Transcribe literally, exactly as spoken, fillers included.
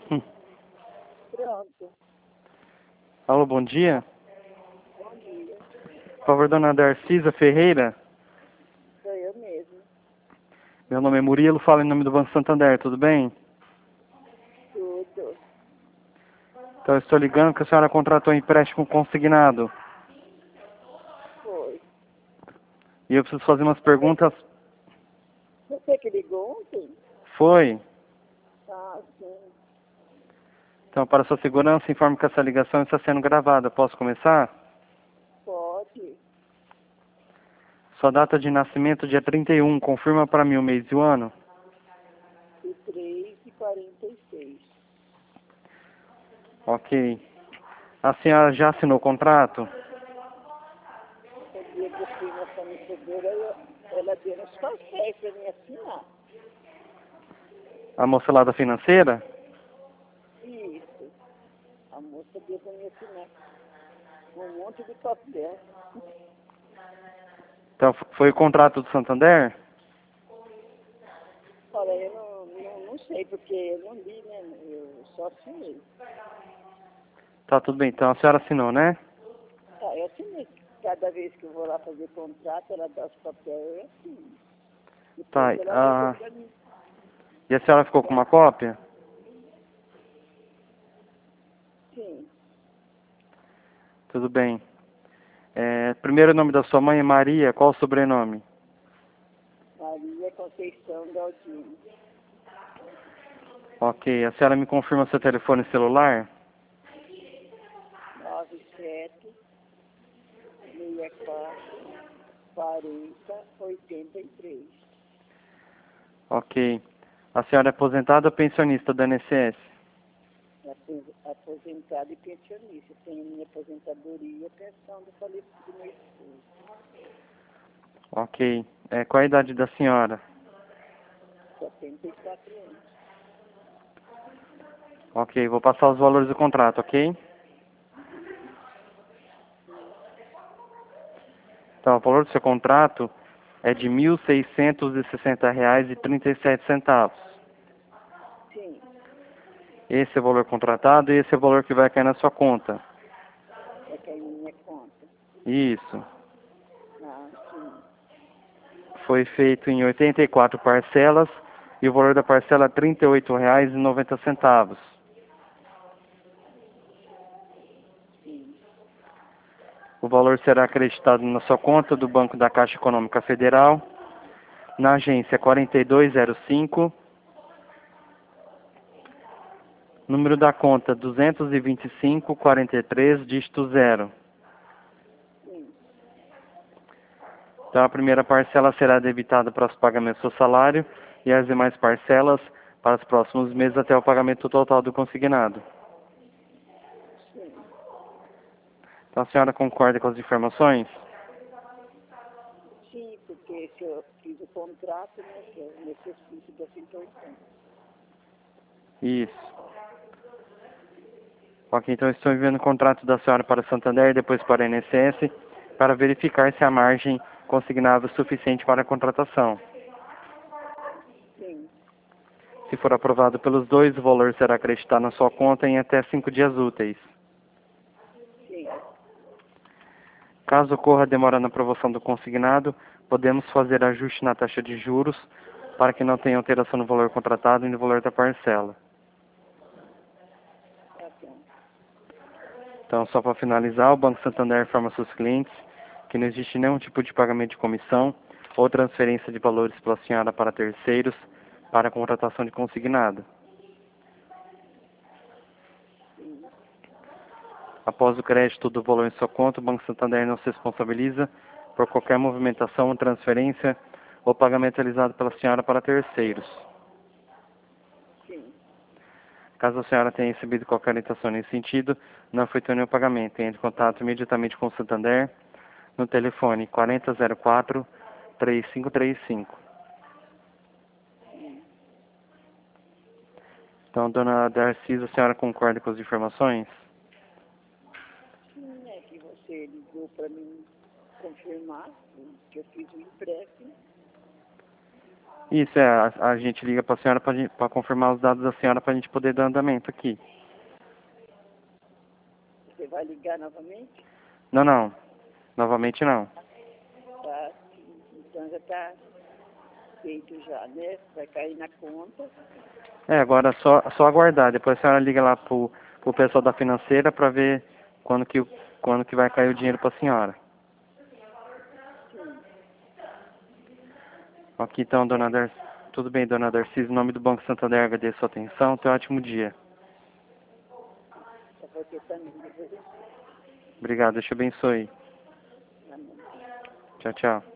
Hum. Pronto. Alô, bom dia. Bom dia. Por favor, dona Darcisa Ferreira. Sou eu mesmo. Meu nome é Murilo, falo em nome do Banco Santander, tudo bem? Tudo. Então, eu estou ligando que a senhora contratou um empréstimo consignado. Foi. E eu preciso fazer umas perguntas. Você que ligou ontem? Foi? Ah, sim. Então, para sua segurança, informo que essa ligação está sendo gravada. Posso começar? Pode. Sua data de nascimento, dia trinta e um. Confirma para mim o mês e o ano. De três e quarenta e seis. Ok. A senhora já assinou o contrato? O dia que eu fui na fornecedora, ela, ela deu uns papéis para mim assinar. A moça lá da financeira? Isso. A moça deu para mim assinar. Um monte de papel. Então, foi o contrato do Santander? Olha, eu não, não, não sei, porque eu não li, né? Eu só assinei. Tá, tudo bem. Então, a senhora assinou, né? Tá, eu assinei. Cada vez que eu vou lá fazer contrato, ela dá os papéis, eu assino. Tá. Depois ela liga Ah, para mim. e a senhora ficou com uma cópia? Sim. Tudo bem. É, primeiro nome da sua mãe é Maria. Qual o sobrenome? Maria Conceição Galdino. Ok. A senhora me confirma seu telefone celular? nove sete seis quatro quarenta oitenta e três. Ok. A senhora é aposentada ou pensionista do I N S S? Aposentado e pensionista. Tenho minha aposentadoria e a pensão do falecido do meu esposo. Ok. É, qual a idade da senhora? setenta e quatro anos. Ok. Vou passar os valores do contrato, ok? Então, o valor do seu contrato é de mil seiscentos e sessenta reais e trinta e sete centavos. Sim. Esse é o valor contratado e esse é o valor que vai cair na sua conta. É que é em minha conta. Isso. Ah, sim. Foi feito em oitenta e quatro parcelas e o valor da parcela é trinta e oito reais e noventa centavos. Sim. O valor será acreditado na sua conta do Banco da Caixa Econômica Federal, na agência quarenta e dois zero cinco, número da conta duzentos e vinte e cinco, quarenta e três, dígito zero. Sim. Então, a primeira parcela será debitada para os pagamentos do salário e as demais parcelas para os próximos meses até o pagamento total do consignado. Sim. Então, a senhora concorda com as informações? Sim, porque se eu fiz o contrato, né, que eu necessito dessa importância. Isso. Ok, então eu estou enviando o contrato da senhora para o Santander e depois para o I N S S para verificar se a margem consignável é suficiente para a contratação. Sim. Se for aprovado pelos dois, o valor será acreditado na sua conta em até cinco dias úteis. Sim. Caso ocorra demora na aprovação do consignado, podemos fazer ajuste na taxa de juros para que não tenha alteração no valor contratado e no valor da parcela. Tá bom. Então, só para finalizar, o Banco Santander informa seus clientes que não existe nenhum tipo de pagamento de comissão ou transferência de valores pela senhora para terceiros para a contratação de consignado. Sim. Após o crédito do valor em sua conta, o Banco Santander não se responsabiliza por qualquer movimentação, transferência ou pagamento realizado pela senhora para terceiros. Sim. Caso a senhora tenha recebido qualquer orientação nesse sentido, não efetue nenhum pagamento. Entre em contato imediatamente com o Santander no telefone quarenta zero quatro, três cinco três cinco. Sim. Então, dona Darcisa, a senhora concorda com as informações? Sim, é que você ligou para mim confirmar que eu fiz o empréstimo. Isso, é, a, a gente liga para a senhora para confirmar os dados da senhora para a gente poder dar andamento aqui. Você vai ligar novamente? Não, não. Novamente não. Tá. Então já está feito já, né? Vai cair na conta. É, agora é só, só aguardar. Depois a senhora liga lá pro, pro pessoal da financeira para ver quando que, o- quando que vai cair o dinheiro para a senhora. Sim. Ok, então, dona Darcy. Tudo bem, dona Darcy. Em nome do Banco Santander, agradeço a sua atenção. Tenha um ótimo dia. Só porque também depois. Obrigado, Deus te abençoe. Amém. Tchau, tchau.